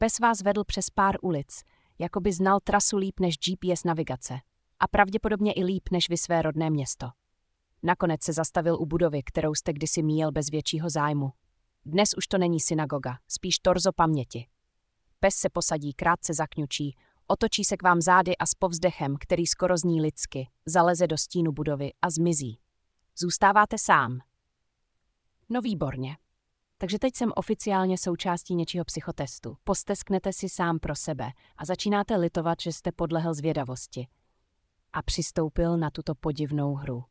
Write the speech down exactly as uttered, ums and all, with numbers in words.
Pes vás vedl přes pár ulic, jako by znal trasu líp než G P S navigace. A pravděpodobně i líp než vy své rodné město. Nakonec se zastavil u budovy, kterou jste kdysi míjel bez většího zájmu. Dnes už to není synagoga, spíš torzo paměti. Pes se posadí, krátce zakňučí, otočí se k vám zády a s povzdechem, který skoro zní lidsky, zaleze do stínu budovy a zmizí. Zůstáváte sám. No výborně. Takže teď jsem oficiálně součástí něčího psychotestu. Postesknete si sám pro sebe a začínáte litovat, že jste podlehl zvědavosti a přistoupil na tuto podivnou hru.